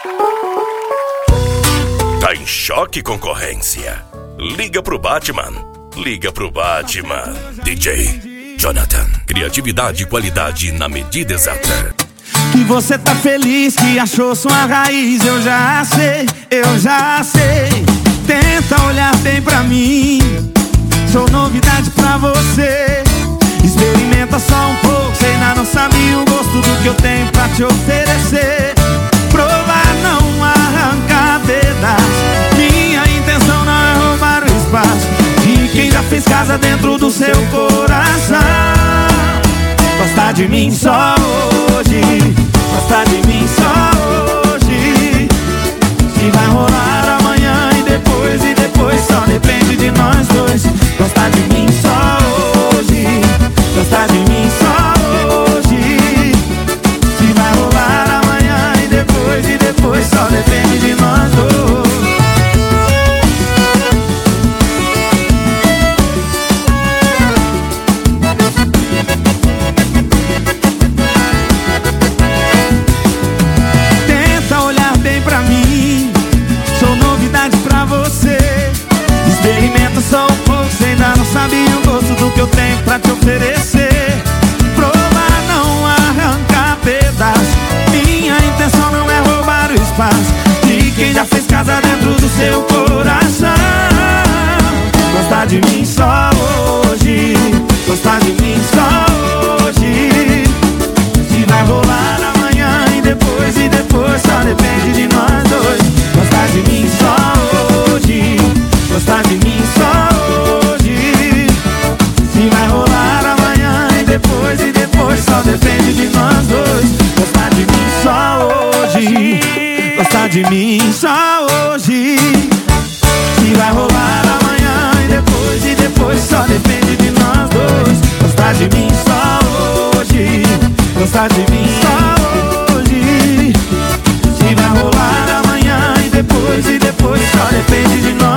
Tá em choque, concorrência? Liga pro Batman. Liga pro Batman. DJ Jonathan. Criatividade e qualidade na medida exata. Que você tá feliz, que achou sua raiz. Eu já sei, eu já sei. Tenta olhar bem pra mim. Sou novidade pra você. Experimenta só um pouco. Você ainda não sabe o gosto do que eu tenho pra te oferecer. Provar não arranca pedaço. Minha intenção não é roubar o espaço de quem já fez casa dentro do seu coração. Gosta de mim só hoje. Gosta de mim só hoje. Se vai rolar amanhã e depois só depende de nós dois. Gosta de mim só hoje. Gosta de mim só hoje. Se vai rolar amanhã e depois só depende de nós dois. Tenta olhar bem pra mim. Sou novidade pra você. Experimenta só um pouco. Você ainda não sabe o gosto do que eu tenho pra te oferecer. Provar não arranca pedaço. Minha intenção não é roubar o espaço de quem já fez casa dentro do seu coração. Gosta de mim só hoje. Gosta de mim só hoje. Se vai rolar amanhã e depois só depende de nós dois. Gosta de mim só hoje. Gosta de mim só hoje. Se vai rolar amanhã e depois só depende de nós dois. Gosta de mim só hoje. Gosta de mim só hoje. Se vai rolar amanhã e depois só depende de nós dois. Gosta de mim só hoje. Gosta de mim só hoje. Se vai rolar amanhã e depois só depende de nós.